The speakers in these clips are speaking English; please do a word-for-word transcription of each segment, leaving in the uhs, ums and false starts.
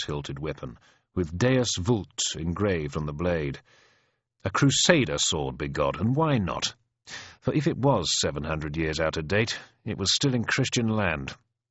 hilted weapon, with Deus Vult engraved on the blade. A crusader sword, begod, and why not? For if it was seven hundred years out of date, it was still in Christian land.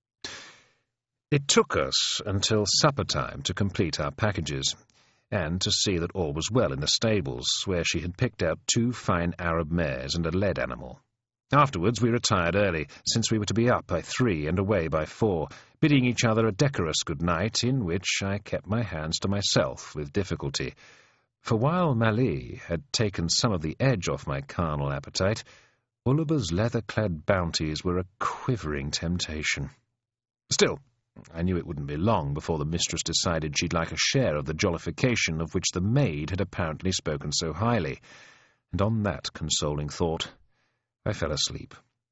It took us until supper time to complete our packages, and to see that all was well in the stables, where she had picked out two fine Arab mares and a led animal. Afterwards we retired early, since we were to be up by three and away by four, bidding each other a decorous good night, in which I kept my hands to myself with difficulty. For while Mali had taken some of the edge off my carnal appetite, Uluba's leather-clad bounties were a quivering temptation. Still, I knew it wouldn't be long before the mistress decided she'd like a share of the jollification of which the maid had apparently spoken so highly, and on that consoling thought I fell asleep.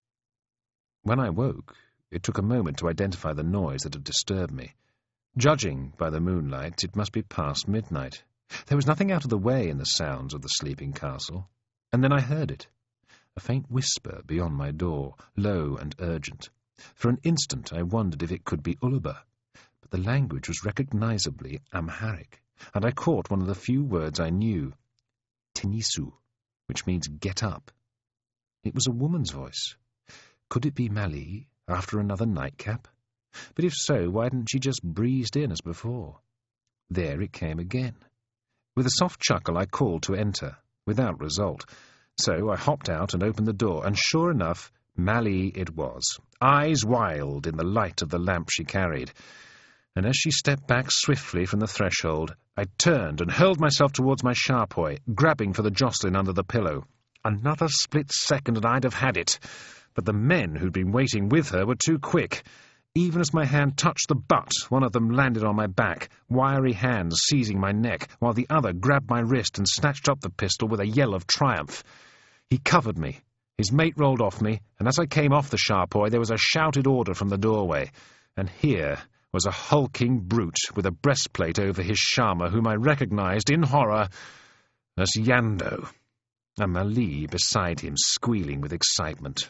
When I woke, it took a moment to identify the noise that had disturbed me. Judging by the moonlight, it must be past midnight. There was nothing out of the way in the sounds of the sleeping castle, and then I heard it, a faint whisper beyond my door, low and urgent. For an instant I wondered if it could be Uluba, but the language was recognizably Amharic, and I caught one of the few words I knew, Tenisu, which means get up. It was a woman's voice. Could it be Mali, after another nightcap? But if so, why hadn't she just breezed in as before? There it came again. With a soft chuckle I called to enter, without result. So I hopped out and opened the door, and sure enough, Mali it was, eyes wild in the light of the lamp she carried. And as she stepped back swiftly from the threshold, I turned and hurled myself towards my charpoy, grabbing for the Jocelyn under the pillow. Another split second and I'd have had it, but the men who'd been waiting with her were too quick. Even as my hand touched the butt, one of them landed on my back, wiry hands seizing my neck, while the other grabbed my wrist and snatched up the pistol with a yell of triumph. He covered me. His mate rolled off me, and as I came off the charpoy, there was a shouted order from the doorway. And here was a hulking brute with a breastplate over his shama, whom I recognized in horror as Yando, and Mali beside him squealing with excitement.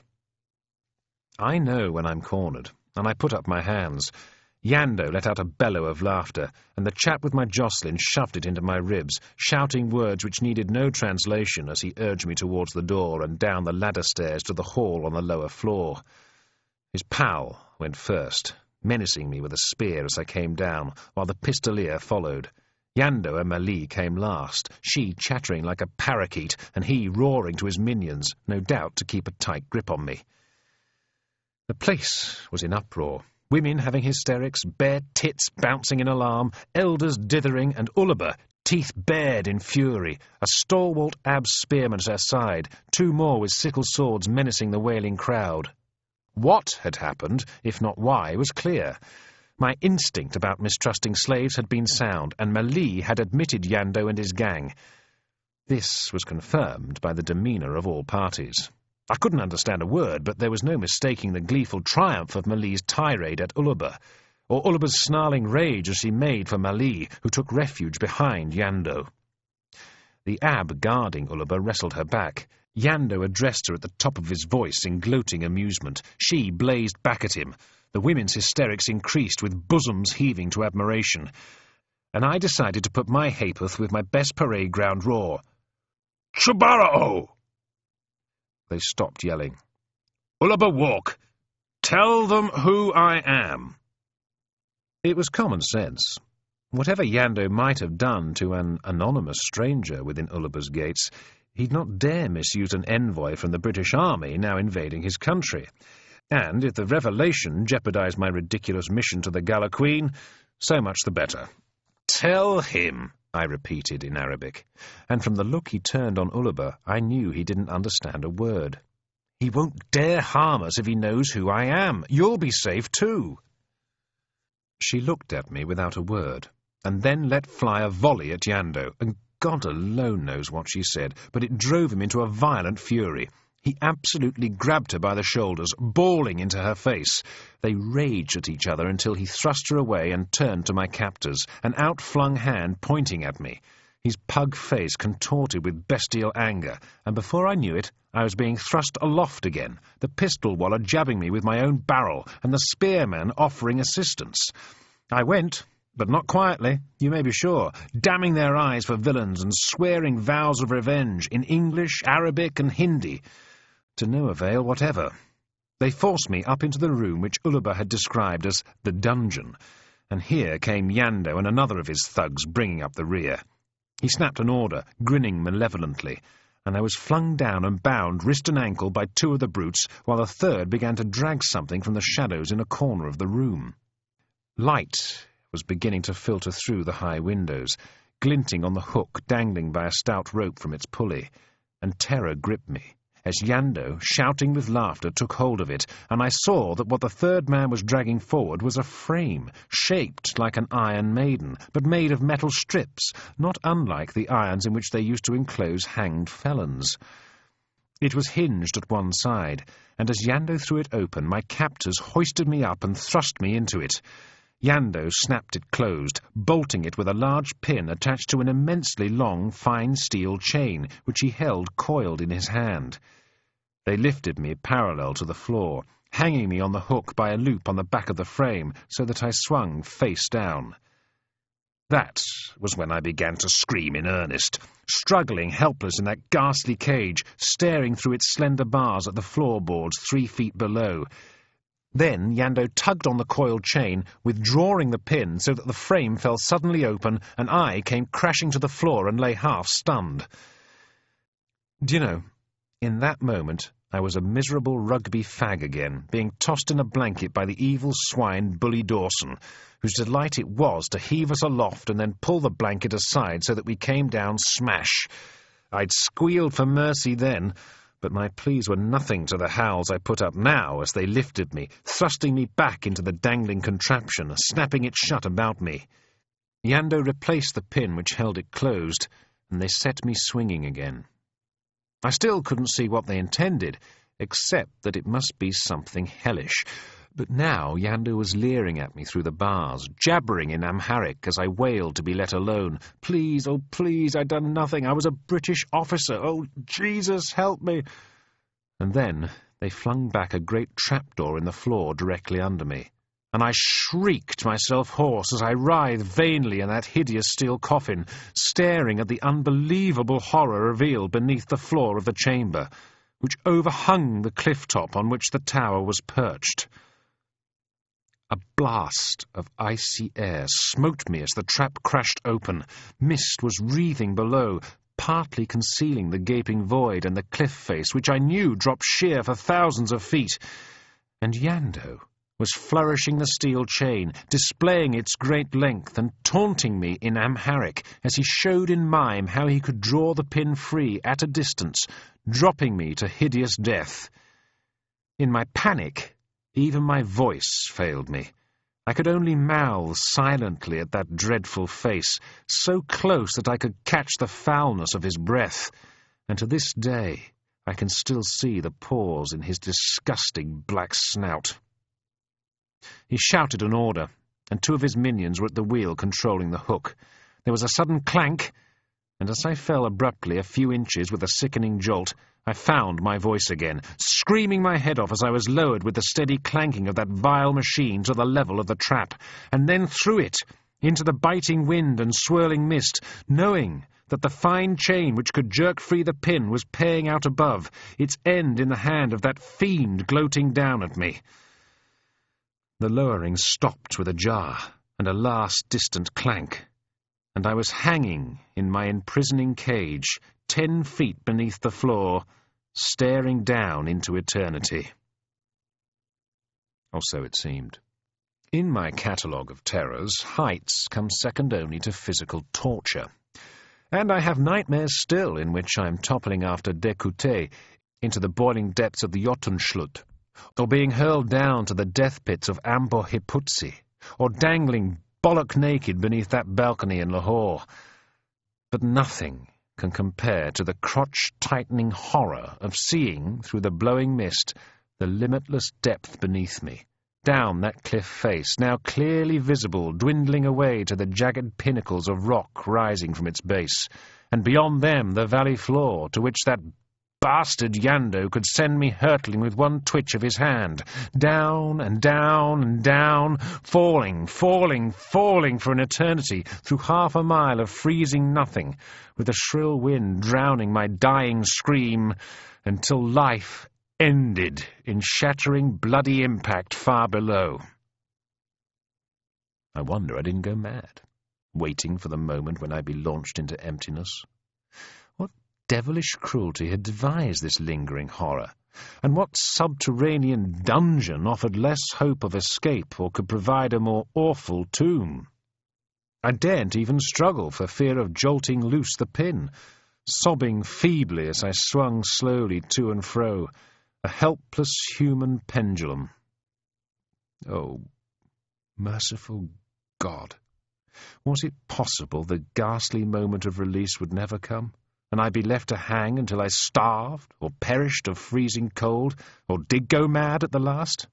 I know when I'm cornered, and I put up my hands. Yando let out a bellow of laughter, and the chap with my Jocelyn shoved it into my ribs, shouting words which needed no translation as he urged me towards the door and down the ladder stairs to the hall on the lower floor. His pal went first, menacing me with a spear as I came down, while the pistolier followed. Yando and Mali came last, she chattering like a parakeet, and he roaring to his minions, no doubt to keep a tight grip on me. The place was in uproar. Women having hysterics, bare tits bouncing in alarm, elders dithering, and Uluba, teeth bared in fury, a stalwart Ab spearman at her side, two more with sickle swords menacing the wailing crowd. What had happened, if not why, was clear. My instinct about mistrusting slaves had been sound, and Mali had admitted Yando and his gang. This was confirmed by the demeanour of all parties. I couldn't understand a word, but there was no mistaking the gleeful triumph of Mali's tirade at Uluba, or Uluba's snarling rage as she made for Mali, who took refuge behind Yando. The Ab guarding Uluba wrestled her back. Yando addressed her at the top of his voice in gloating amusement. She blazed back at him. The women's hysterics increased, with bosoms heaving to admiration. And I decided to put my ha'porth with my best parade ground roar. "Chubara'o!" They stopped yelling. "Uluba walk! Tell them who I am!" It was common sense. Whatever Yando might have done to an anonymous stranger within Uluba's gates, he'd not dare misuse an envoy from the British Army now invading his country. And if the revelation jeopardized my ridiculous mission to the Gala Queen, so much the better. "Tell him," I repeated in Arabic, and from the look he turned on Uluba, I knew he didn't understand a word. "He won't dare harm us if he knows who I am. You'll be safe too." She looked at me without a word, and then let fly a volley at Yando, and God alone knows what she said, but it drove him into a violent fury. He absolutely grabbed her by the shoulders, bawling into her face. They raged at each other until he thrust her away and turned to my captors, an outflung hand pointing at me. His pug face contorted with bestial anger, and before I knew it, I was being thrust aloft again, the pistol waller jabbing me with my own barrel, and the spearman offering assistance. I went, But not quietly, you may be sure, damning their eyes for villains and swearing vows of revenge in English, Arabic, and Hindi, to no avail whatever. They forced me up into the room which Ulibar had described as the dungeon, and here came Yando and another of his thugs bringing up the rear. He snapped an order, grinning malevolently, and I was flung down and bound wrist and ankle by two of the brutes, while a third began to drag something from the shadows in a corner of the room. Light was beginning to filter through the high windows, glinting on the hook dangling by a stout rope from its pulley, and terror gripped me, as Yando, shouting with laughter, took hold of it, and I saw that what the third man was dragging forward was a frame, shaped like an iron maiden, but made of metal strips, not unlike the irons in which they used to enclose hanged felons. It was hinged at one side, and as Yando threw it open, my captors hoisted me up and thrust me into it. Yando snapped it closed, bolting it with a large pin attached to an immensely long, fine steel chain, which he held coiled in his hand. They lifted me parallel to the floor, hanging me on the hook by a loop on the back of the frame, so that I swung face down. That was when I began to scream in earnest, struggling helpless in that ghastly cage, staring through its slender bars at the floorboards three feet below. Then Yando tugged on the coiled chain, withdrawing the pin so that the frame fell suddenly open, and I came crashing to the floor and lay half-stunned. Do you know, in that moment I was a miserable rugby fag again, being tossed in a blanket by the evil swine Bully Dawson, whose delight it was to heave us aloft and then pull the blanket aside so that we came down smash. I'd squealed for mercy then, but my pleas were nothing to the howls I put up now as they lifted me, thrusting me back into the dangling contraption, snapping it shut about me. Yando replaced the pin which held it closed, and they set me swinging again. I still couldn't see what they intended, except that it must be something hellish. But now Yando was leering at me through the bars, jabbering in Amharic as I wailed to be let alone. Please, oh please, I'd done nothing. I was a British officer. Oh, Jesus, help me. And then they flung back a great trapdoor in the floor directly under me, and I shrieked myself hoarse as I writhed vainly in that hideous steel coffin, staring at the unbelievable horror revealed beneath the floor of the chamber, which overhung the cliff top on which the tower was perched. A blast of icy air smote me as the trap crashed open. Mist was wreathing below, partly concealing the gaping void and the cliff face, which I knew dropped sheer for thousands of feet. And Yando was flourishing the steel chain, displaying its great length, and taunting me in Amharic as he showed in mime how he could draw the pin free at a distance, dropping me to hideous death. In my panic, even my voice failed me. I could only mouth silently at that dreadful face, so close that I could catch the foulness of his breath, and to this day I can still see the pores in his disgusting black snout. He shouted an order, and two of his minions were at the wheel controlling the hook. There was a sudden clank, and as I fell abruptly a few inches with a sickening jolt, I found my voice again, screaming my head off as I was lowered with the steady clanking of that vile machine to the level of the trap, and then through it, into the biting wind and swirling mist, knowing that the fine chain which could jerk free the pin was paying out above, its end in the hand of that fiend gloating down at me. The lowering stopped with a jar and a last distant clank, and I was hanging in my imprisoning cage, ten feet beneath the floor, staring down into eternity. Or so it seemed. In my catalogue of terrors, heights come second only to physical torture, and I have nightmares still in which I am toppling after Dekute into the boiling depths of the Jotunschlut, or being hurled down to the death pits of Ambo Hiputsi, or dangling bollock-naked beneath that balcony in Lahore. But nothing can compare to the crotch-tightening horror of seeing, through the blowing mist, the limitless depth beneath me, down that cliff face, now clearly visible, dwindling away to the jagged pinnacles of rock rising from its base, and beyond them the valley floor, to which that bastard Yando could send me hurtling with one twitch of his hand, down and down and down, falling, falling, falling for an eternity through half a mile of freezing nothing, with the shrill wind drowning my dying scream, until life ended in shattering bloody impact far below. I wonder I didn't go mad, waiting for the moment when I'd be launched into emptiness. What devilish cruelty had devised this lingering horror, and what subterranean dungeon offered less hope of escape or could provide a more awful tomb? I daren't even struggle for fear of jolting loose the pin, sobbing feebly as I swung slowly to and fro, a helpless human pendulum. Oh, merciful God! Was it possible the ghastly moment of release would never come, and I'd be left to hang until I starved, or perished of freezing cold, or did go mad at the last?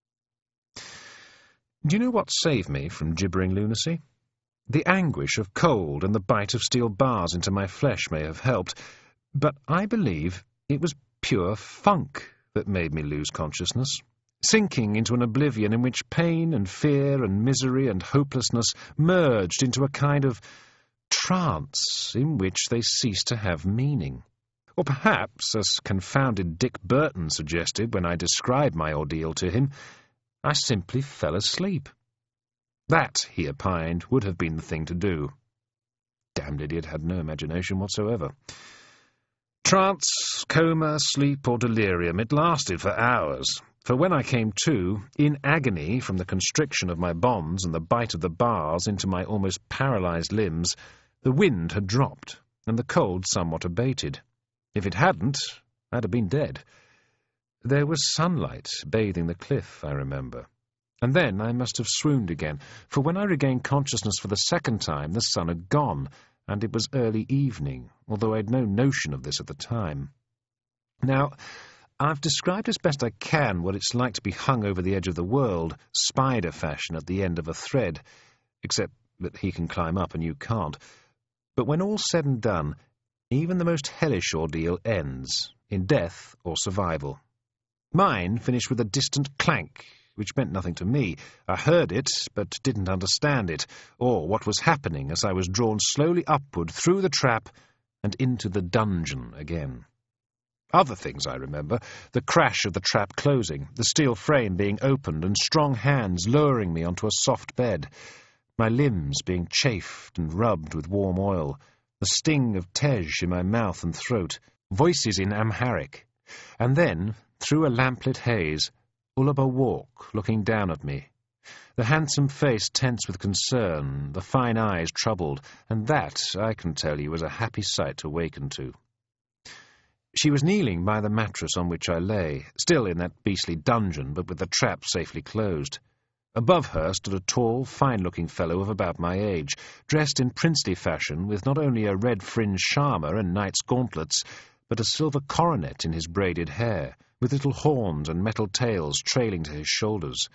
Do you know what saved me from gibbering lunacy? The anguish of cold and the bite of steel bars into my flesh may have helped, but I believe it was pure funk that made me lose consciousness, sinking into an oblivion in which pain and fear and misery and hopelessness merged into a kind of trance in which they ceased to have meaning. Or perhaps, as confounded Dick Burton suggested when I described my ordeal to him, I simply fell asleep. That, he opined, would have been the thing to do. Damned idiot had no imagination whatsoever. Trance, coma, sleep, or delirium, it lasted for hours. For when I came to, in agony from the constriction of my bonds and the bite of the bars into my almost paralyzed limbs, the wind had dropped, and the cold somewhat abated. If it hadn't, I'd have been dead. There was sunlight bathing the cliff, I remember. And then I must have swooned again, for when I regained consciousness for the second time, the sun had gone, and it was early evening, although I had no notion of this at the time. Now, I've described as best I can what it's like to be hung over the edge of the world, spider fashion at the end of a thread, except that he can climb up and you can't. But when all's said and done, even the most hellish ordeal ends, in death or survival. Mine finished with a distant clank, which meant nothing to me. I heard it, but didn't understand it, or what was happening as I was drawn slowly upward through the trap and into the dungeon again. Other things I remember: the crash of the trap closing, the steel frame being opened and strong hands lowering me onto a soft bed, my limbs being chafed and rubbed with warm oil, the sting of Tej in my mouth and throat, voices in Amharic, and then, through a lamplit haze, Ullaba Walk looking down at me, the handsome face tense with concern, the fine eyes troubled, and that, I can tell you, was a happy sight to waken to. She was kneeling by the mattress on which I lay, still in that beastly dungeon, but with the trap safely closed. Above her stood a tall, fine-looking fellow of about my age, dressed in princely fashion, with not only a red-fringed charmer and knight's gauntlets, but a silver coronet in his braided hair, with little horns and metal tails trailing to his shoulders.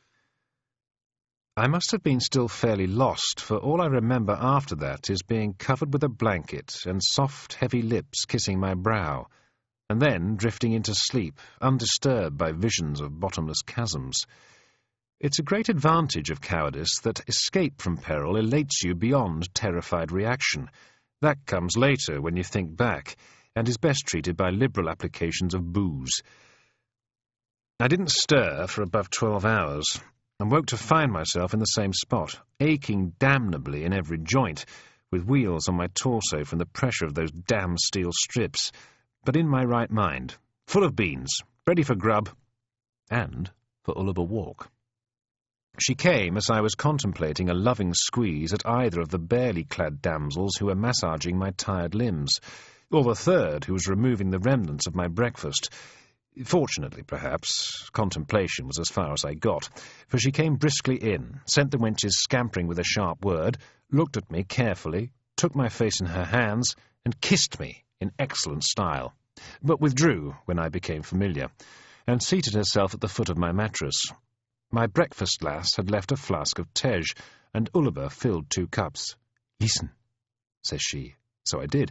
I must have been still fairly lost, for all I remember after that is being covered with a blanket and soft, heavy lips kissing my brow, and then drifting into sleep, undisturbed by visions of bottomless chasms. It's a great advantage of cowardice that escape from peril elates you beyond terrified reaction. That comes later when you think back, and is best treated by liberal applications of booze. I didn't stir for above twelve hours, and woke to find myself in the same spot, aching damnably in every joint, with wheals on my torso from the pressure of those damn steel strips, but in my right mind, full of beans, ready for grub, and for Ullaba Walk. She came as I was contemplating a loving squeeze at either of the barely clad damsels who were massaging my tired limbs, or the third who was removing the remnants of my breakfast. Fortunately, perhaps, contemplation was as far as I got, for she came briskly in, sent the wenches scampering with a sharp word, looked at me carefully, took my face in her hands, and kissed me in excellent style, but withdrew when I became familiar, and seated herself at the foot of my mattress. My breakfast lass had left a flask of Tej, and Ullaba filled two cups. "Listen," says she. So I did,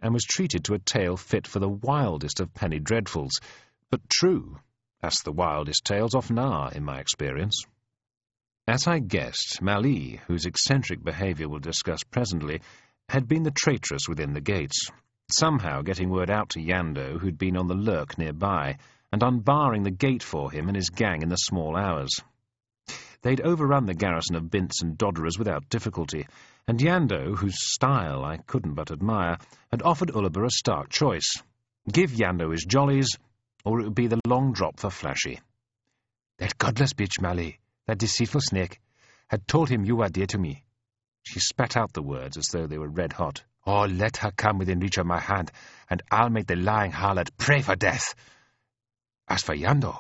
and was treated to a tale fit for the wildest of penny dreadfuls, but true, as the wildest tales often are, in my experience. As I guessed, Mali, whose eccentric behaviour we'll discuss presently, had been the traitress within the gates, somehow getting word out to Yando, who'd been on the lurk nearby, and unbarring the gate for him and his gang in the small hours. They'd overrun the garrison of Bints and Dodderers without difficulty, and Yando, whose style I couldn't but admire, had offered Ulibar a stark choice. Give Yando his jollies, or it would be the long drop for Flashy. That godless bitch, Mali, that deceitful snake, had told him you were dear to me. She spat out the words as though they were red-hot. Oh, let her come within reach of my hand, and I'll make the lying harlot pray for death. As for Yando...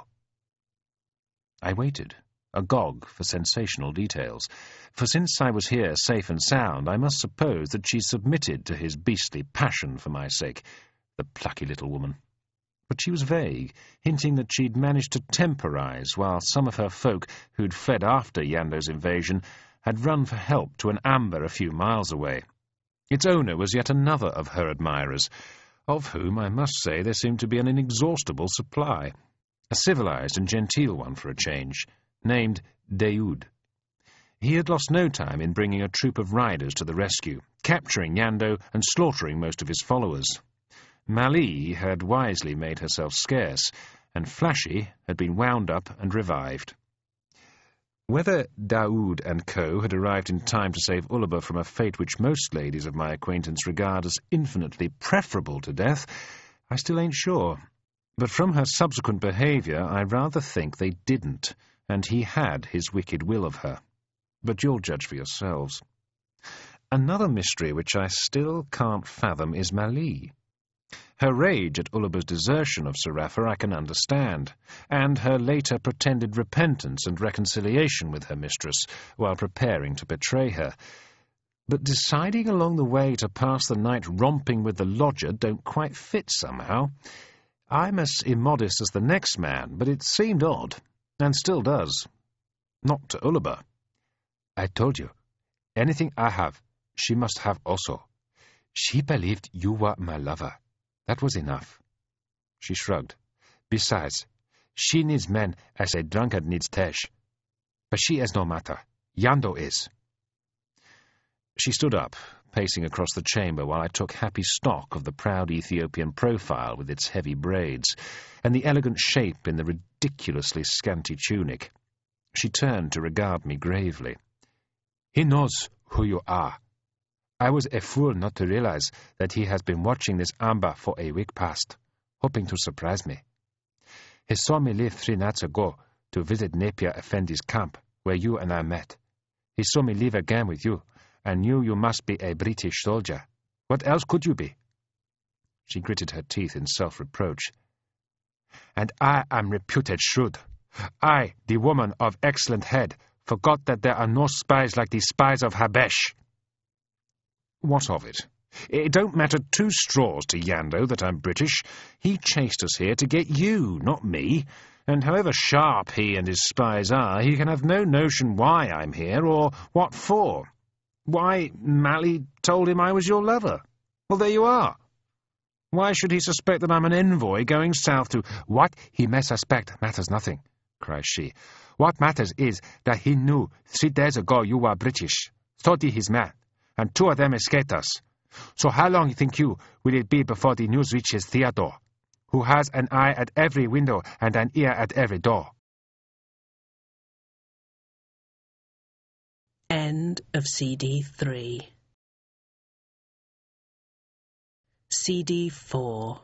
I waited, agog for sensational details, for since I was here safe and sound, I must suppose that she submitted to his beastly passion for my sake, the plucky little woman. But she was vague, hinting that she'd managed to temporize, while some of her folk, who'd fled after Yando's invasion, had run for help to an amber a few miles away. Its owner was yet another of her admirers, of whom I must say there seemed to be an inexhaustible supply, a civilized and genteel one for a change, named Daoud. He had lost no time in bringing a troop of riders to the rescue, capturing Yando and slaughtering most of his followers. Mali had wisely made herself scarce, and Flashy had been wound up and revived. Whether Daoud and co. had arrived in time to save Ulibar from a fate which most ladies of my acquaintance regard as infinitely preferable to death, I still ain't sure. But from her subsequent behaviour, I rather think they didn't, and he had his wicked will of her. But you'll judge for yourselves. Another mystery which I still can't fathom is Mali. Her rage at Ulibar's desertion of Serafa I can understand, and her later pretended repentance and reconciliation with her mistress while preparing to betray her. But deciding along the way to pass the night romping with the lodger don't quite fit somehow. I'm as immodest as the next man, but it seemed odd, and still does. Not to Ulibar. I told you, anything I have, she must have also. She believed you were my lover. That was enough. She shrugged. Besides, she needs men as a drunkard needs Tesh. But she is no matter. Yando is. She stood up, pacing across the chamber while I took happy stock of the proud Ethiopian profile with its heavy braids, and the elegant shape in the ridiculously scanty tunic. She turned to regard me gravely. He knows who you are. I was a fool not to realize that he has been watching this amber for a week past, hoping to surprise me. He saw me leave three nights ago to visit Napier Effendi's camp, where you and I met. He saw me leave again with you, and knew you must be a British soldier. What else could you be? She gritted her teeth in self-reproach. And I am reputed shrewd. I, the woman of excellent head, forgot that there are no spies like the spies of Habesh. What of it? It don't matter two straws to Yando that I'm British. He chased us here to get you, not me. And however sharp he and his spies are, he can have no notion why I'm here or what for. Why, Mali told him I was your lover. Well, there you are. Why should he suspect that I'm an envoy going south to— What he may suspect matters nothing, cries she. What matters is that he knew three days ago you were British. So did his man, and two of them escaped us. So how long, think you, will it be before the news reaches Theodore, who has an eye at every window and an ear at every door? End of C D three. C D four.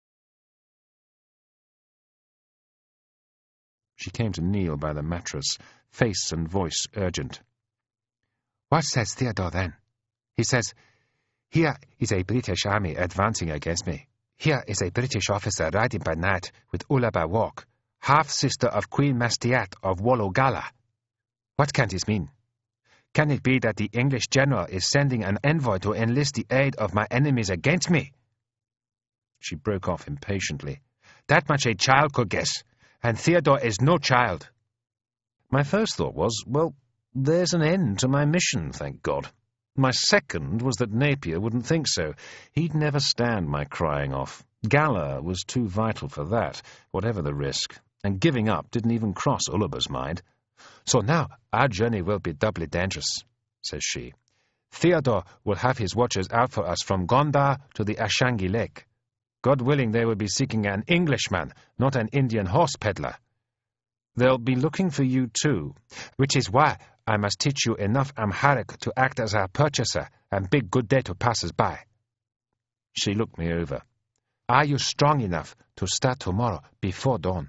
She came to kneel by the mattress, face and voice urgent. What says Theodore then? He says, here is a British army advancing against me. Here is a British officer riding by night with Ulibar Walk, half-sister of Queen Mastiat of Wallogala. What can this mean? Can it be that the English general is sending an envoy to enlist the aid of my enemies against me? She broke off impatiently. That much a child could guess, and Theodore is no child. My first thought was, well, there's an end to my mission, thank God. My second was that Napier wouldn't think so. He'd never stand my crying off. Gala was too vital for that, whatever the risk, and giving up didn't even cross Ullaba's mind. "So now our journey will be doubly dangerous," says she. "Theodore will have his watchers out for us from Gondar to the Ashangi Lake. God willing, they will be seeking an Englishman, not an Indian horse peddler." "They'll be looking for you too." "Which is why I must teach you enough Amharic to act as our purchaser and bid good day to passers-by." She looked me over. "Are you strong enough to start tomorrow before dawn?"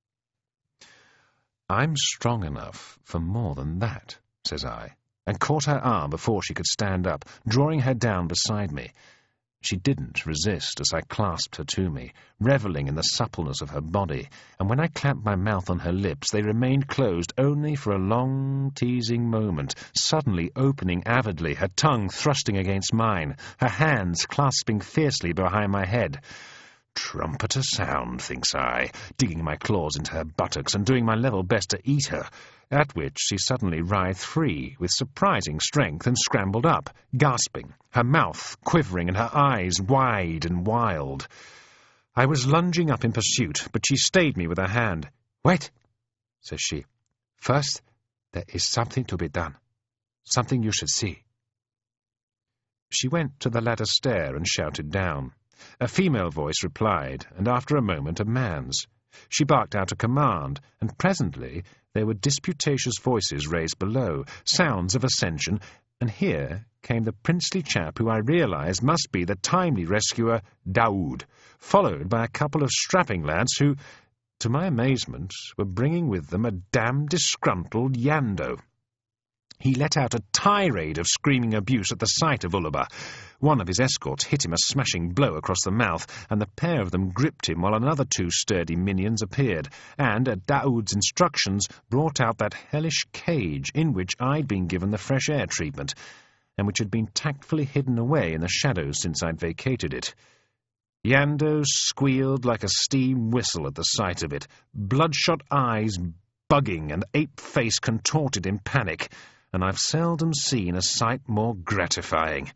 "I'm strong enough for more than that," says I, and caught her arm before she could stand up, drawing her down beside me. She didn't resist as I clasped her to me, revelling in the suppleness of her body, and when I clamped my mouth on her lips, they remained closed only for a long, teasing moment, suddenly opening avidly, her tongue thrusting against mine, her hands clasping fiercely behind my head. Trumpeter sound, thinks I, digging my claws into her buttocks and doing my level best to eat her, at which she suddenly writhed free with surprising strength and scrambled up, gasping, her mouth quivering and her eyes wide and wild. I was lunging up in pursuit, but she stayed me with her hand. "Wait," says she. "First, there is something to be done. Something you should see." She went to the ladder stair and shouted down. A female voice replied, and after a moment a man's. She barked out a command, and presently there were disputatious voices raised below, sounds of ascension, and here came the princely chap who I realized must be the timely rescuer, Daoud, followed by a couple of strapping lads who, to my amazement, were bringing with them a damned disgruntled Yando. He let out a tirade of screaming abuse at the sight of Ullaba. One of his escorts hit him a smashing blow across the mouth, and the pair of them gripped him while another two sturdy minions appeared, and, at Daoud's instructions, brought out that hellish cage in which I'd been given the fresh air treatment, and which had been tactfully hidden away in the shadows since I'd vacated it. Yando squealed like a steam whistle at the sight of it, bloodshot eyes bugging and ape face contorted in panic, and I've seldom seen a sight more gratifying.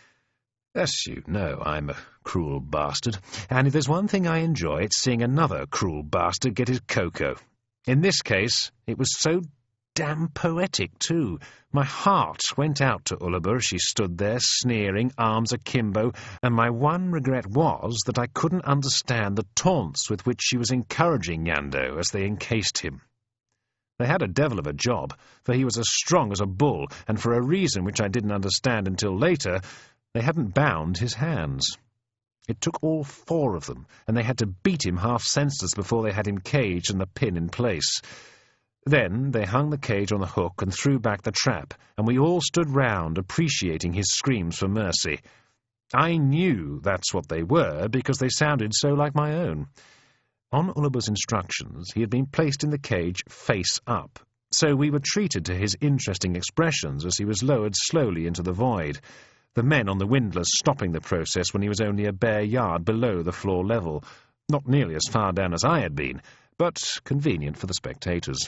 As you know, I'm a cruel bastard, and if there's one thing I enjoy, it's seeing another cruel bastard get his cocoa. In this case, it was so damn poetic, too. My heart went out to Ullaba as she stood there, sneering, arms akimbo, and my one regret was that I couldn't understand the taunts with which she was encouraging Yando as they encased him. They had a devil of a job, for he was as strong as a bull, and for a reason which I didn't understand until later, they hadn't bound his hands. It took all four of them, and they had to beat him half senseless before they had him caged and the pin in place. Then they hung the cage on the hook and threw back the trap, and we all stood round, appreciating his screams for mercy. I knew that's what they were, because they sounded so like my own. On Ullaba's instructions, he had been placed in the cage face up, so we were treated to his interesting expressions as he was lowered slowly into the void, the men on the windlass stopping the process when he was only a bare yard below the floor level, not nearly as far down as I had been, but convenient for the spectators.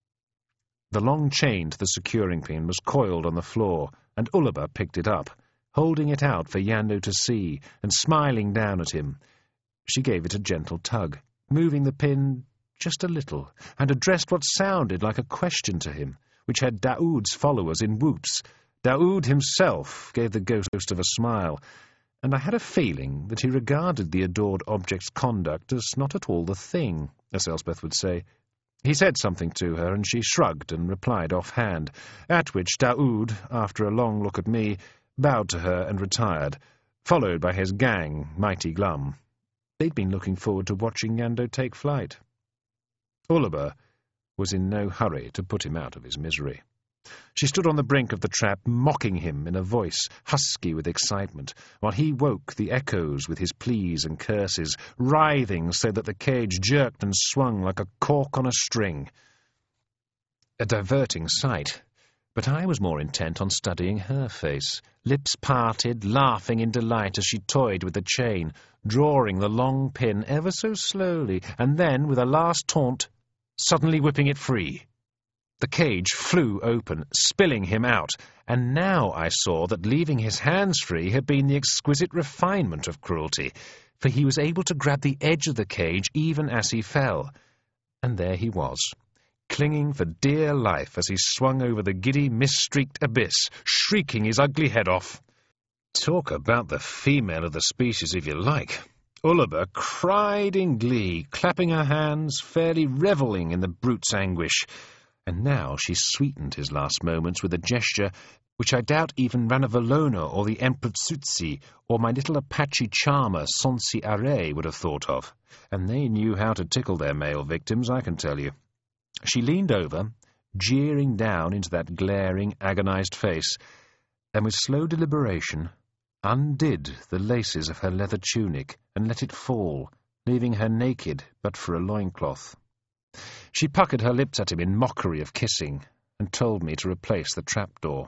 The long chain to the securing pin was coiled on the floor, and Ullaba picked it up, holding it out for Yando to see, and smiling down at him. She gave it a gentle tug, moving the pin just a little, and addressed what sounded like a question to him, which had Daoud's followers in whoops. Daoud himself gave the ghost of a smile, and I had a feeling that he regarded the adored object's conduct as not at all the thing, as Elspeth would say. He said something to her, and she shrugged and replied offhand, at which Daoud, after a long look at me, bowed to her and retired, followed by his gang, mighty glum. They'd been looking forward to watching Yando take flight. Ullaba was in no hurry to put him out of his misery. She stood on the brink of the trap, mocking him in a voice husky with excitement, while he woke the echoes with his pleas and curses, writhing so that the cage jerked and swung like a cork on a string. A diverting sight, but I was more intent on studying her face, lips parted, laughing in delight as she toyed with the chain, drawing the long pin ever so slowly, and then, with a last taunt, suddenly whipping it free. The cage flew open, spilling him out, and now I saw that leaving his hands free had been the exquisite refinement of cruelty, for he was able to grab the edge of the cage even as he fell. And there he was, clinging for dear life as he swung over the giddy, mist-streaked abyss, shrieking his ugly head off. Talk about the female of the species, if you like. Ullaba cried in glee, clapping her hands, fairly revelling in the brute's anguish. And now she sweetened his last moments with a gesture which I doubt even Ranavalona or the Empertzutsi or my little Apache charmer Sonsi Are would have thought of. And they knew how to tickle their male victims, I can tell you. She leaned over, jeering down into that glaring, agonized face, and with slow deliberation undid the laces of her leather tunic and let it fall, leaving her naked but for a loincloth. She puckered her lips at him in mockery of kissing, and told me to replace the trapdoor.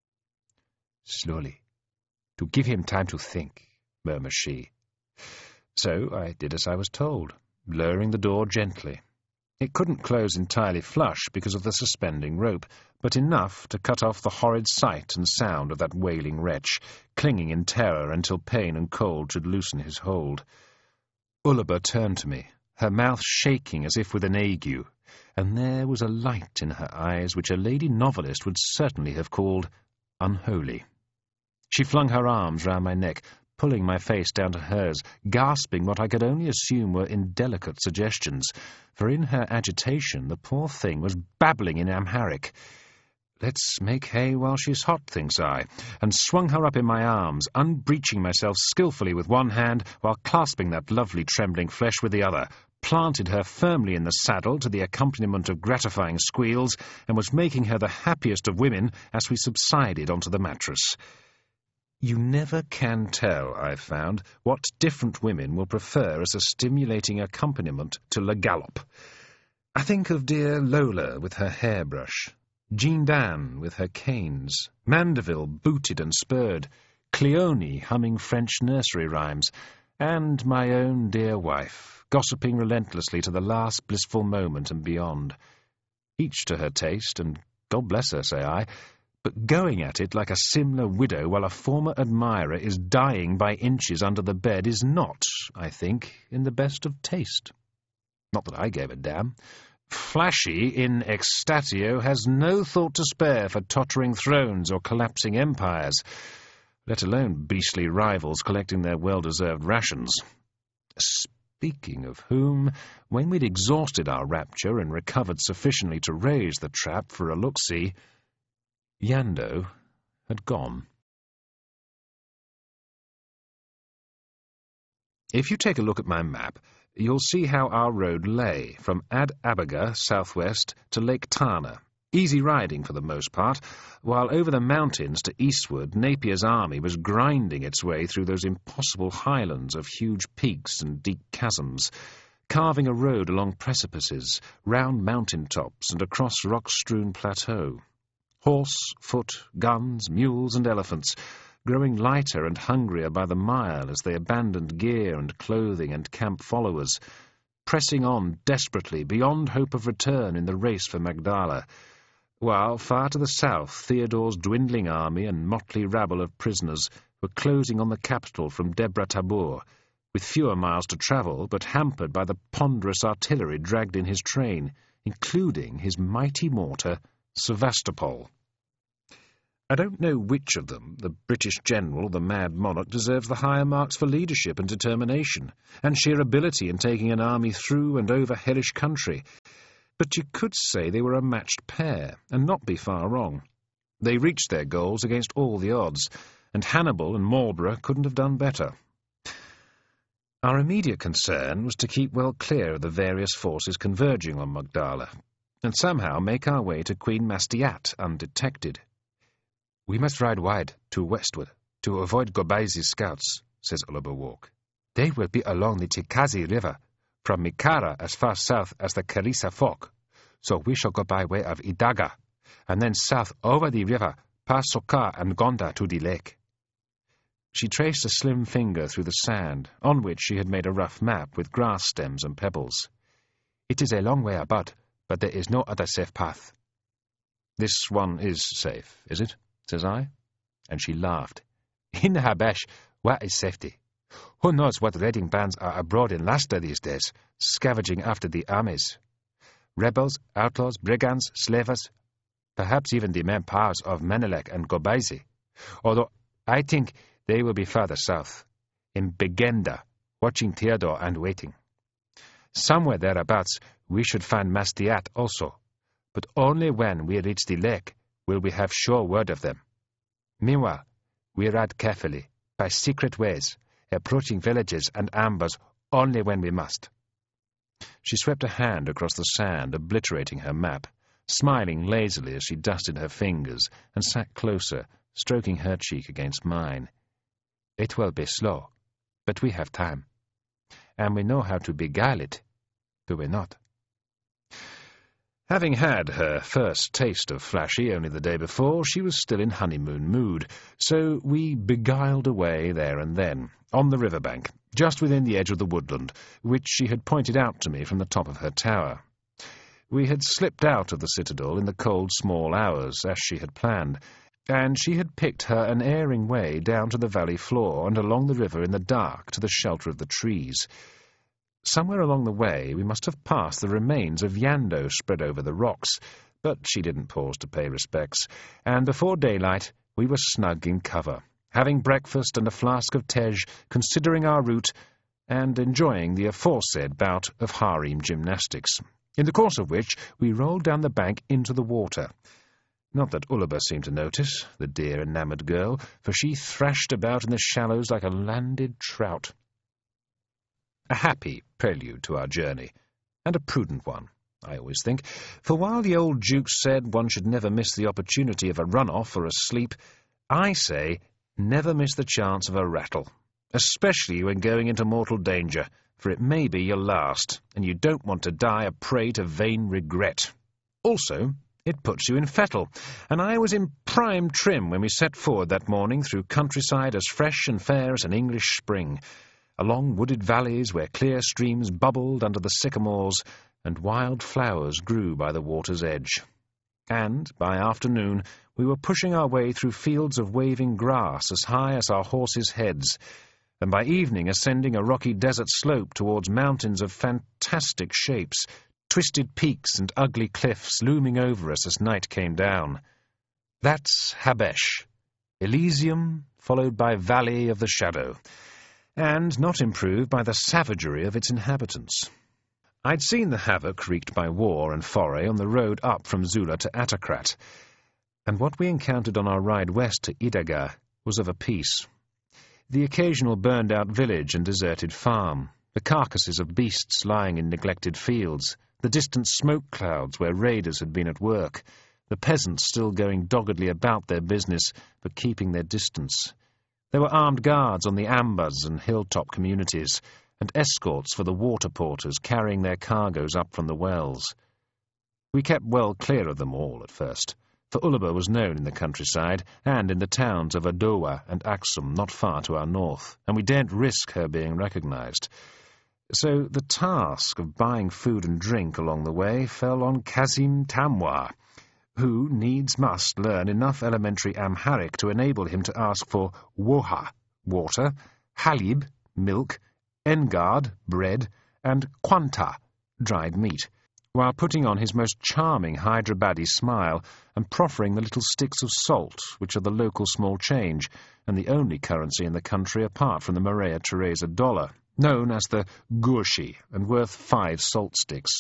"Slowly, to give him time to think," murmured she. So I did as I was told, lowering the door gently. It couldn't close entirely flush because of the suspending rope, but enough to cut off the horrid sight and sound of that wailing wretch, clinging in terror until pain and cold should loosen his hold. Ullaba turned to me, her mouth shaking as if with an ague, and there was a light in her eyes which a lady novelist would certainly have called unholy. She flung her arms round my neck, pulling my face down to hers, gasping what I could only assume were indelicate suggestions, for in her agitation the poor thing was babbling in Amharic. Let's make hay while she's hot, thinks I, and swung her up in my arms, unbreeching myself skilfully with one hand while clasping that lovely trembling flesh with the other, planted her firmly in the saddle to the accompaniment of gratifying squeals, and was making her the happiest of women as we subsided onto the mattress. You never can tell, I've found, what different women will prefer as a stimulating accompaniment to Le Galop. I think of dear Lola with her hairbrush, Jean Dan with her canes, Mandeville booted and spurred, Cleone humming French nursery rhymes, and my own dear wife, gossiping relentlessly to the last blissful moment and beyond. Each to her taste, and God bless her, say I, but going at it like a Simla widow while a former admirer is dying by inches under the bed is not, I think, in the best of taste. Not that I gave a damn. Flashy in extatio has no thought to spare for tottering thrones or collapsing empires, let alone beastly rivals collecting their well-deserved rations. Speaking of whom, when we'd exhausted our rapture and recovered sufficiently to raise the trap for a look-see, Yando had gone. If you take a look at my map, you'll see how our road lay, from Ad Abaga, southwest, to Lake Tana. Easy riding for the most part, while over the mountains to eastward Napier's army was grinding its way through those impossible highlands of huge peaks and deep chasms, carving a road along precipices, round mountain tops and across rock-strewn plateau. Horse, foot, guns, mules and elephants, growing lighter and hungrier by the mile as they abandoned gear and clothing and camp followers, pressing on desperately beyond hope of return in the race for Magdala, while far to the south Theodore's dwindling army and motley rabble of prisoners were closing on the capital from Debre Tabor, with fewer miles to travel but hampered by the ponderous artillery dragged in his train, including his mighty mortar Sevastopol. I don't know which of them, the British general or the mad monarch, deserves the higher marks for leadership and determination, and sheer ability in taking an army through and over hellish country. But you could say they were a matched pair, and not be far wrong. They reached their goals against all the odds, and Hannibal and Marlborough couldn't have done better. Our immediate concern was to keep well clear of the various forces converging on Magdala, and somehow make our way to Queen Mastiat undetected. "We must ride wide, to westward, to avoid Gobaizi's scouts," says Ullaba Walk. "They will be along the Tikazi River, from Mikara as far south as the Karisa Fork, so we shall go by way of Idaga, and then south over the river, past Sokar and Gonda to the lake." She traced a slim finger through the sand, on which she had made a rough map with grass stems and pebbles. "It is a long way about, but there is no other safe path." "This one is safe, is it?" says I. And she laughed. "In Habesh, what is safety? Who knows what raiding bands are abroad in Lasta these days, scavenging after the armies? Rebels, outlaws, brigands, slavers, perhaps even the men powers of Menelek and Gobaisi. Although I think they will be further south, in Begenda, watching Theodore and waiting. Somewhere thereabouts we should find Mastiat also, but only when we reach the lake will we have sure word of them. Meanwhile, we ride carefully, by secret ways, approaching villages and ambers only when we must." She swept a hand across the sand, obliterating her map, smiling lazily as she dusted her fingers, and sat closer, stroking her cheek against mine. "It will be slow, but we have time. And we know how to beguile it, do we not?" Having had her first taste of Flashy only the day before, she was still in honeymoon mood, so we beguiled away there and then, on the riverbank, just within the edge of the woodland, which she had pointed out to me from the top of her tower. We had slipped out of the citadel in the cold small hours, as she had planned, and she had picked her unerring way down to the valley floor and along the river in the dark to the shelter of the trees. Somewhere along the way we must have passed the remains of Yando spread over the rocks, but she didn't pause to pay respects, and before daylight we were snug in cover, having breakfast and a flask of tej, considering our route, and enjoying the aforesaid bout of harem gymnastics, in the course of which we rolled down the bank into the water. Not that Ulaba seemed to notice, the dear enamoured girl, for she thrashed about in the shallows like a landed trout. A happy prelude to our journey, and a prudent one, I always think, for while the old Duke said one should never miss the opportunity of a run-off or a sleep, I say never miss the chance of a rattle, especially when going into mortal danger, for it may be your last, and you don't want to die a prey to vain regret. Also, it puts you in fettle, and I was in prime trim when we set forward that morning through countryside as fresh and fair as an English spring, along wooded valleys where clear streams bubbled under the sycamores and wild flowers grew by the water's edge. And, by afternoon, we were pushing our way through fields of waving grass as high as our horses' heads, and by evening ascending a rocky desert slope towards mountains of fantastic shapes, twisted peaks and ugly cliffs looming over us as night came down. That's Habesh, Elysium followed by Valley of the Shadow, and not improved by the savagery of its inhabitants. I'd seen the havoc wreaked by war and foray on the road up from Zula to Attakrat, and what we encountered on our ride west to Idaga was of a piece. The occasional burned-out village and deserted farm, the carcasses of beasts lying in neglected fields, the distant smoke clouds where raiders had been at work, the peasants still going doggedly about their business but keeping their distance. There were armed guards on the ambas and hilltop communities, and escorts for the water porters carrying their cargoes up from the wells. We kept well clear of them all at first, for Ulaba was known in the countryside and in the towns of Adowa and Aksum not far to our north, and we daren't risk her being recognized. So the task of buying food and drink along the way fell on Kazim Tamwa, who needs must learn enough elementary Amharic to enable him to ask for woha, water, halib, milk, engard, bread, and quanta, dried meat, while putting on his most charming Hyderabadi smile and proffering the little sticks of salt, which are the local small change, and the only currency in the country apart from the Maria Theresa dollar, known as the gurshi, and worth five salt sticks.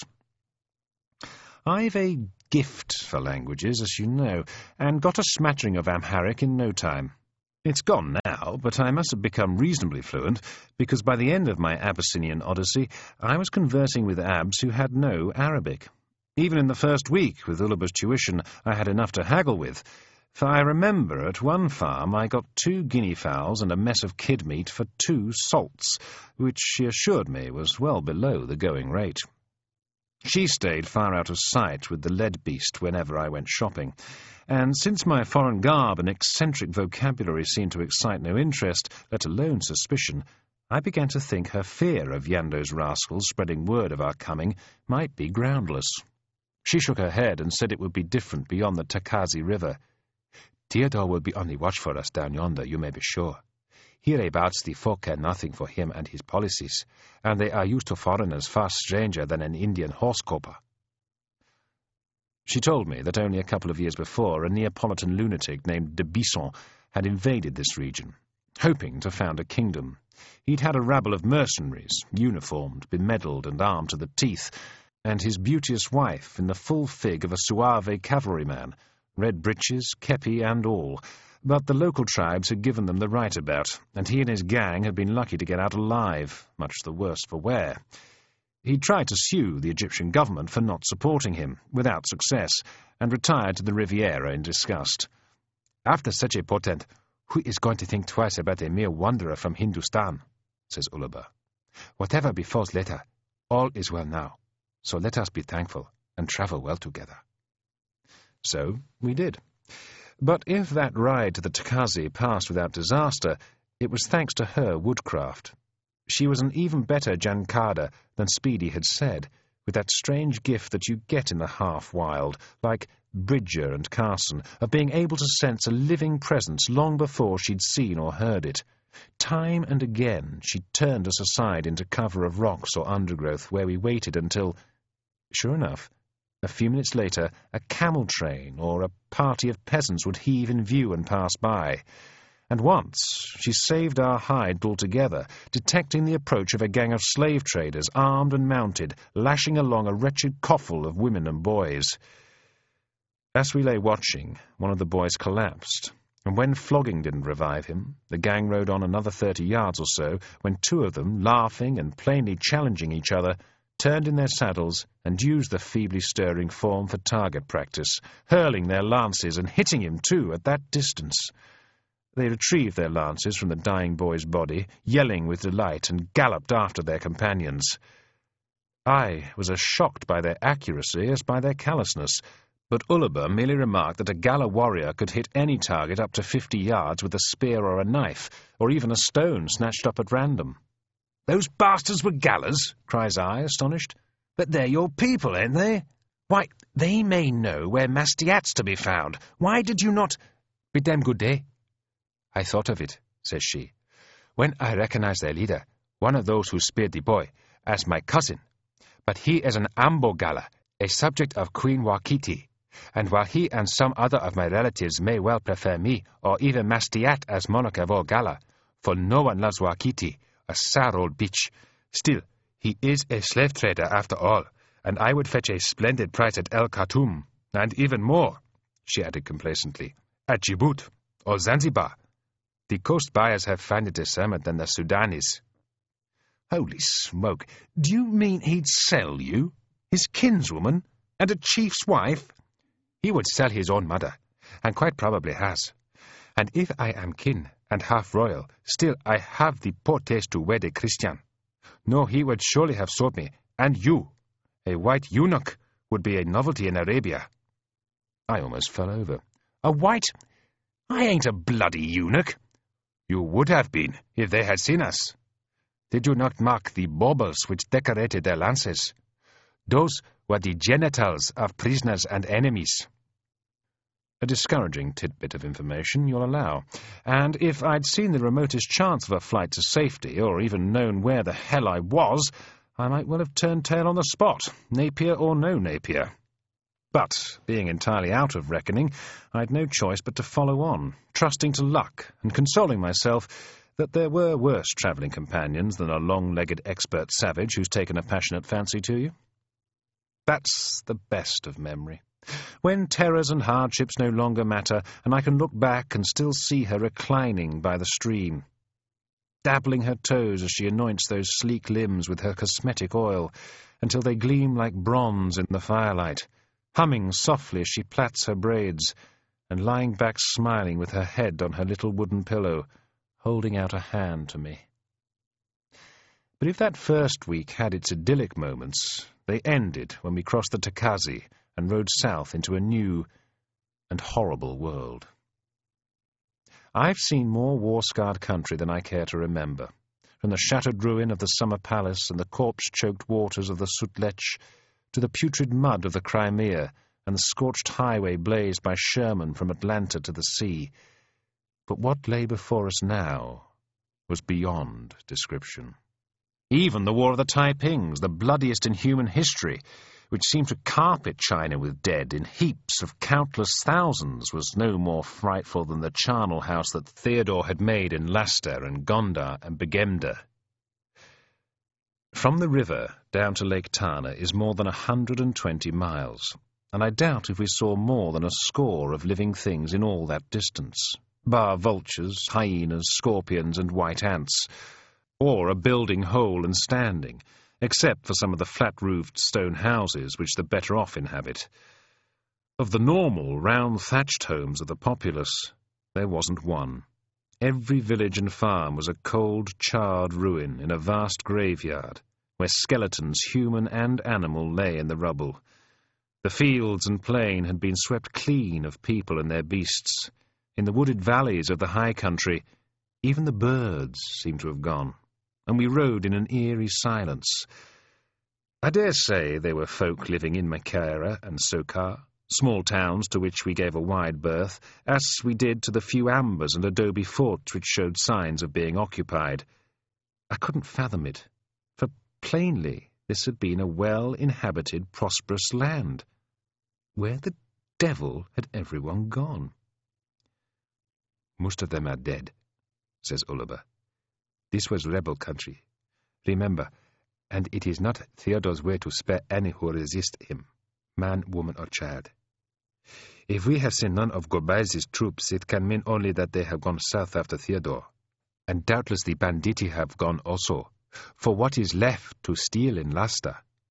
I've a gift for languages, as you know, and got a smattering of Amharic in no time. It's gone now, but I must have become reasonably fluent, because by the end of my Abyssinian odyssey, I was conversing with Abs who had no Arabic. Even in the first week, with Ulaba's tuition, I had enough to haggle with, for I remember at one farm I got two guinea fowls and a mess of kid meat for two salts, which she assured me was well below the going rate. She stayed far out of sight with the lead beast whenever I went shopping, and since my foreign garb and eccentric vocabulary seemed to excite no interest, let alone suspicion, I began to think her fear of Yando's rascals spreading word of our coming might be groundless. She shook her head and said it would be different beyond the Takazi River. Theodore will be on the watch for us down yonder, you may be sure. Hereabouts the folk care nothing for him and his policies, and they are used to foreigners far stranger than an Indian horse-coper. She told me that only a couple of years before a Neapolitan lunatic named de Bisson had invaded this region, hoping to found a kingdom. He'd had a rabble of mercenaries, uniformed, bemedalled and armed to the teeth, and his beauteous wife in the full fig of a Suave cavalryman, red breeches, kepi and all. But the local tribes had given them the right about, and he and his gang had been lucky to get out alive, much the worse for wear. He tried to sue the Egyptian government for not supporting him, without success, and retired to the Riviera in disgust. After such a portent, who is going to think twice about a mere wanderer from Hindustan? Says Ulaba. Whatever befalls later, all is well now. So let us be thankful and travel well together. So we did. But if that ride to the Takazi passed without disaster, it was thanks to her woodcraft. She was an even better Jankada than Speedy had said, with that strange gift that you get in the half-wild, like Bridger and Carson, of being able to sense a living presence long before she'd seen or heard it. Time and again she turned us aside into cover of rocks or undergrowth, where we waited until, sure enough, a few minutes later, a camel train or a party of peasants would heave in view and pass by. And once she saved our hide altogether, detecting the approach of a gang of slave traders, armed and mounted, lashing along a wretched coffle of women and boys. As we lay watching, one of the boys collapsed, and when flogging didn't revive him, the gang rode on another thirty yards or so, when two of them, laughing and plainly challenging each other, turned in their saddles and used the feebly stirring form for target practice, hurling their lances and hitting him, too, at that distance. They retrieved their lances from the dying boy's body, yelling with delight, and galloped after their companions. I was as shocked by their accuracy as by their callousness, but Ulaba merely remarked that a Galla warrior could hit any target up to fifty yards with a spear or a knife, or even a stone snatched up at random. "Those bastards were Gallas," cries I, astonished. "But they're your people, ain't they? Why, they may know where Mastiat's to be found. Why did you not—" "Bid them good day." "I thought of it," says she, "when I recognized their leader, one of those who speared the boy, as my cousin. But he is an Ambo Galla, a subject of Queen Wakiti, and while he and some other of my relatives may well prefer me, or even Mastiat as monarch of all Galla, for no one loves Wakiti, a sour old bitch, still, he is a slave trader after all, and I would fetch a splendid price at El Khartoum, and even more," she added complacently, "at Djibouti or Zanzibar. The coast buyers have found it discernment than the Sudanis." "Holy smoke! Do you mean he'd sell you? His kinswoman? And a chief's wife?" "He would sell his own mother, and quite probably has. And if I am kin and half royal, still I have the poor taste to wed a Christian. No, he would surely have sold me, and you. A white eunuch would be a novelty in Arabia." I almost fell over. "A white? I ain't a bloody eunuch." "You would have been, if they had seen us. Did you not mark the baubles which decorated their lances? Those were the genitals of prisoners and enemies." A discouraging tidbit of information, you'll allow, and if I'd seen the remotest chance of a flight to safety, or even known where the hell I was, I might well have turned tail on the spot, Napier or no Napier. But, being entirely out of reckoning, I'd no choice but to follow on, trusting to luck, and consoling myself that there were worse travelling companions than a long-legged expert savage who's taken a passionate fancy to you. That's the best of memory. When terrors and hardships no longer matter, and I can look back and still see her reclining by the stream, dabbling her toes as she anoints those sleek limbs with her cosmetic oil, until they gleam like bronze in the firelight, humming softly as she plats her braids, and lying back smiling with her head on her little wooden pillow, holding out a hand to me. But if that first week had its idyllic moments, they ended when we crossed the Takazi and rode south into a new and horrible world. I've seen more war-scarred country than I care to remember, from the shattered ruin of the summer palace and the corpse-choked waters of the Sutlej to the putrid mud of the Crimea and the scorched highway blazed by Sherman from Atlanta to the sea. But what lay before us now was beyond description. Even the War of the Taipings, the bloodiest in human history, which seemed to carpet China with dead in heaps of countless thousands, was no more frightful than the charnel house that Theodore had made in Lasta and Gondar and Begemder. From the river down to Lake Tana is more than a hundred and twenty miles, and I doubt if we saw more than a score of living things in all that distance, bar vultures, hyenas, scorpions, and white ants, or a building whole and standing, except for some of the flat-roofed stone houses which the better-off inhabit. Of the normal, round-thatched homes of the populace, there wasn't one. Every village and farm was a cold, charred ruin in a vast graveyard, where skeletons, human and animal, lay in the rubble. The fields and plain had been swept clean of people and their beasts. In the wooded valleys of the high country, even the birds seemed to have gone, and we rode in an eerie silence. I dare say there were folk living in Makara and Sokar, small towns to which we gave a wide berth, as we did to the few ambers and adobe forts which showed signs of being occupied. I couldn't fathom it, for plainly this had been a well-inhabited, prosperous land. Where the devil had everyone gone? Most of them are dead, says Ullaba. This was rebel country. Remember, and it is not Theodore's way to spare any who resist him, man, woman, or child. If we have seen none of Gobaz's troops, it can mean only that they have gone south after Theodore. And doubtless the banditti have gone also, for what is left to steal in Lasta?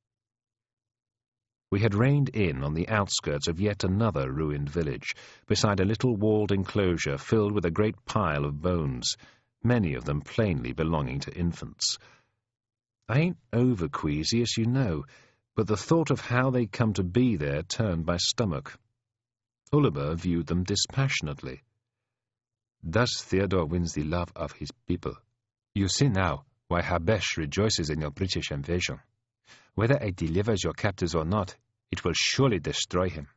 We had reined in on the outskirts of yet another ruined village, beside a little walled enclosure filled with a great pile of bones, many of them plainly belonging to infants. I ain't over-queasy, as you know, but the thought of how they'd come to be there turned my stomach. Ullaba viewed them dispassionately. Thus Theodore wins the love of his people. You see now why Habesh rejoices in your British invasion. Whether it delivers your captives or not, it will surely destroy him.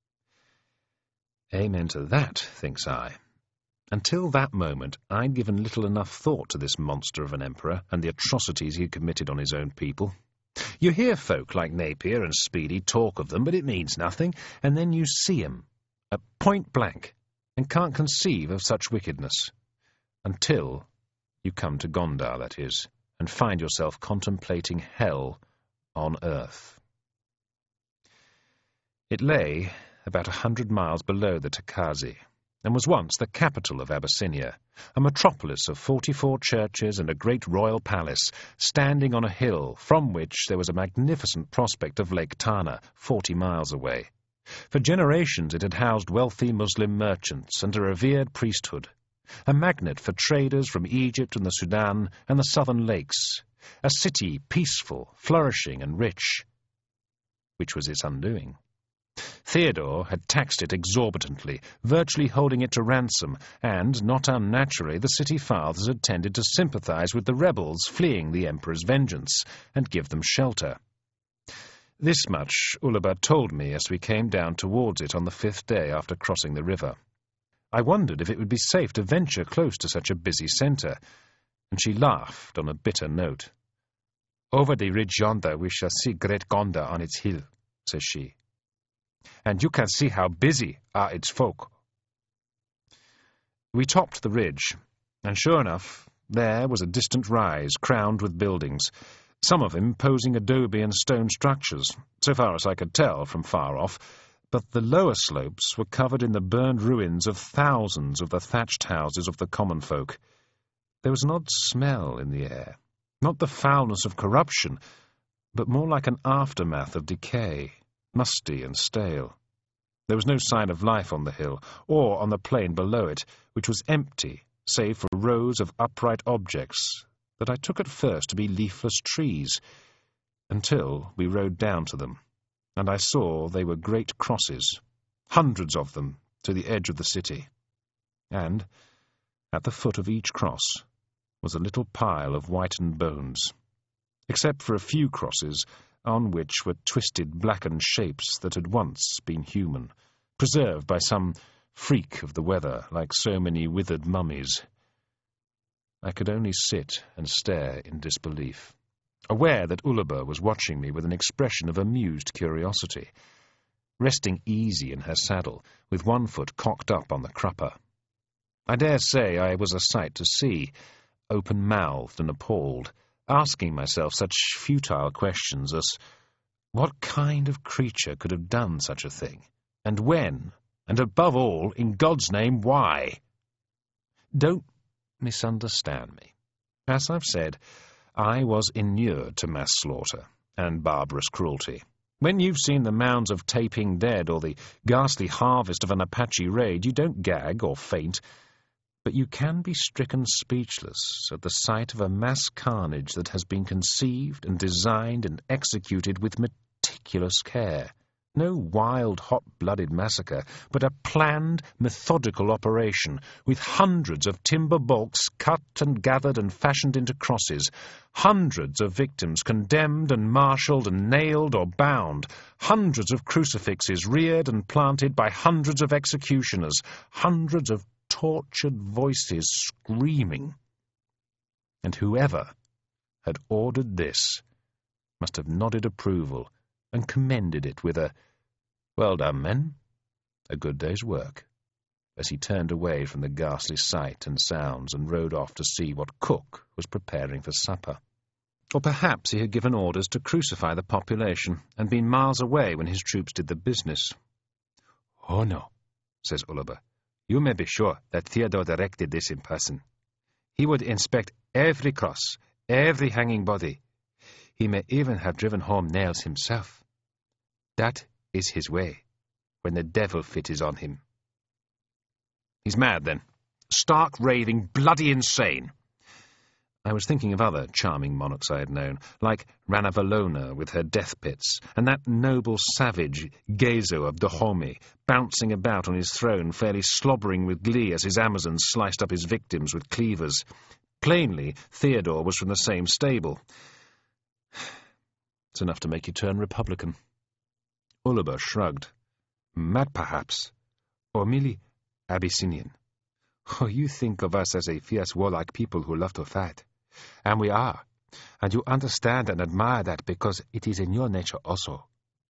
Amen to that, thinks I. Until that moment, I'd given little enough thought to this monster of an emperor and the atrocities he had committed on his own people. You hear folk like Napier and Speedy talk of them, but it means nothing, and then you see 'em, at point blank, and can't conceive of such wickedness. Until you come to Gondar, that is, and find yourself contemplating hell on earth. It lay about a hundred miles below the Takazi, and was once the capital of Abyssinia, a metropolis of forty-four churches and a great royal palace, standing on a hill from which there was a magnificent prospect of Lake Tana, forty miles away. For generations it had housed wealthy Muslim merchants and a revered priesthood, a magnet for traders from Egypt and the Sudan and the southern lakes, a city peaceful, flourishing, and rich, which was its undoing. Theodore had taxed it exorbitantly, virtually holding it to ransom, and, not unnaturally, the city fathers had tended to sympathize with the rebels fleeing the emperor's vengeance, and give them shelter. This much Ullaba told me as we came down towards it on the fifth day after crossing the river. I wondered if it would be safe to venture close to such a busy centre, and she laughed on a bitter note. Over the ridge yonder we shall see great Gondar on its hill, says she. And you can see how busy are its folk. We topped the ridge, and sure enough, there was a distant rise crowned with buildings, some of them posing adobe and stone structures, so far as I could tell from far off, but the lower slopes were covered in the burned ruins of thousands of the thatched houses of the common folk. There was an odd smell in the air, not the foulness of corruption, but more like an aftermath of decay, musty and stale. There was no sign of life on the hill, or on the plain below it, which was empty, save for rows of upright objects that I took at first to be leafless trees, until we rode down to them, and I saw they were great crosses, hundreds of them, to the edge of the city. And, at the foot of each cross, was a little pile of whitened bones. Except for a few crosses, on which were twisted blackened shapes that had once been human, preserved by some freak of the weather, like so many withered mummies. I could only sit and stare in disbelief, aware that Ullaba was watching me with an expression of amused curiosity, resting easy in her saddle, with one foot cocked up on the crupper. I dare say I was a sight to see, open-mouthed and appalled, asking myself such futile questions as, what kind of creature could have done such a thing? And when? And above all, in God's name, why? Don't misunderstand me. As I've said, I was inured to mass slaughter and barbarous cruelty. When you've seen the mounds of Taping Dead or the ghastly harvest of an Apache raid, you don't gag or faint, but you can be stricken speechless at the sight of a mass carnage that has been conceived and designed and executed with meticulous care. No wild, hot-blooded massacre, but a planned, methodical operation, with hundreds of timber balks cut and gathered and fashioned into crosses, hundreds of victims condemned and marshalled and nailed or bound, hundreds of crucifixes reared and planted by hundreds of executioners, hundreds of tortured voices screaming. And whoever had ordered this must have nodded approval and commended it with a, "Well done, men. A good day's work," as he turned away from the ghastly sight and sounds and rode off to see what cook was preparing for supper. Or perhaps he had given orders to crucify the population and been miles away when his troops did the business. "Oh, no," says Ullaba. "You may be sure that Theodore directed this in person. He would inspect every cross, every hanging body. He may even have driven home nails himself. That is his way, when the devil fit is on him." He's mad, then. Stark, raving, bloody insane. I was thinking of other charming monarchs I had known, like Ranavalona with her death pits, and that noble savage, Gezo of Dahomey, bouncing about on his throne, fairly slobbering with glee as his Amazons sliced up his victims with cleavers. Plainly, Theodore was from the same stable. It's enough to make you turn Republican. Ullaba shrugged. "Mad, perhaps, or merely Abyssinian. Oh, you think of us as a fierce, warlike people who love to fight. And we are, and you understand and admire that because it is in your nature also.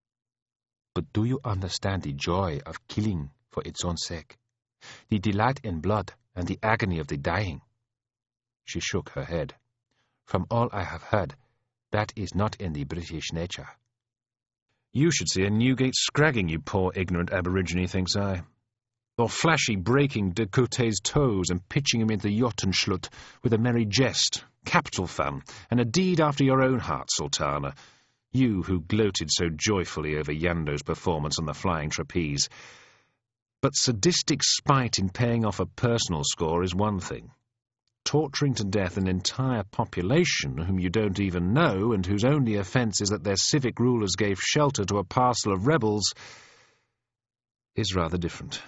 But do you understand the joy of killing for its own sake? The delight in blood and the agony of the dying?" She shook her head. "From all I have heard, that is not in the British nature." You should see a Newgate scragging, you poor ignorant aborigine, thinks I. Or flashy breaking de Côté's toes and pitching him into the Jottenschlut with a merry jest. Capital fun, and a deed after your own heart, Sultana. You who gloated so joyfully over Yando's performance on the flying trapeze. But sadistic spite in paying off a personal score is one thing. Torturing to death an entire population whom you don't even know and whose only offence is that their civic rulers gave shelter to a parcel of rebels is rather different.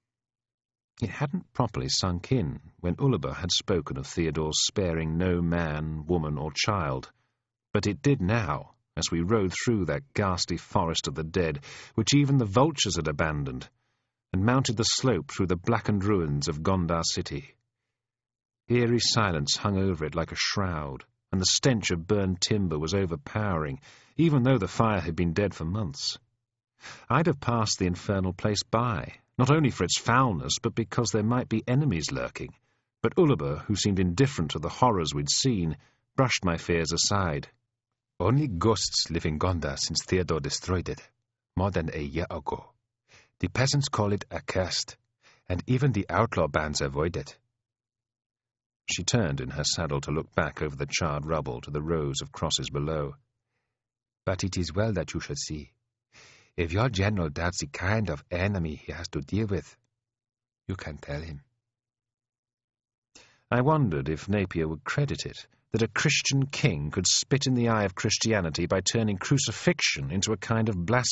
It hadn't properly sunk in when Ullaba had spoken of Theodore's sparing no man, woman, or child, but it did now, as we rode through that ghastly forest of the dead, which even the vultures had abandoned, and mounted the slope through the blackened ruins of Gondar city. Eerie silence hung over it like a shroud, and the stench of burned timber was overpowering, even though the fire had been dead for months. I'd have passed the infernal place by, not only for its foulness, but because there might be enemies lurking. But Ullaba, who seemed indifferent to the horrors we'd seen, brushed my fears aside. "Only ghosts live in Gondar since Theodore destroyed it, more than a year ago. The peasants call it accursed, and even the outlaw bands avoid it." She turned in her saddle to look back over the charred rubble to the rows of crosses below. "But it is well that you should see. If your general doubts the kind of enemy he has to deal with, you can tell him." I wondered if Napier would credit it, that a Christian king could spit in the eye of Christianity by turning crucifixion into a kind of blasphemy.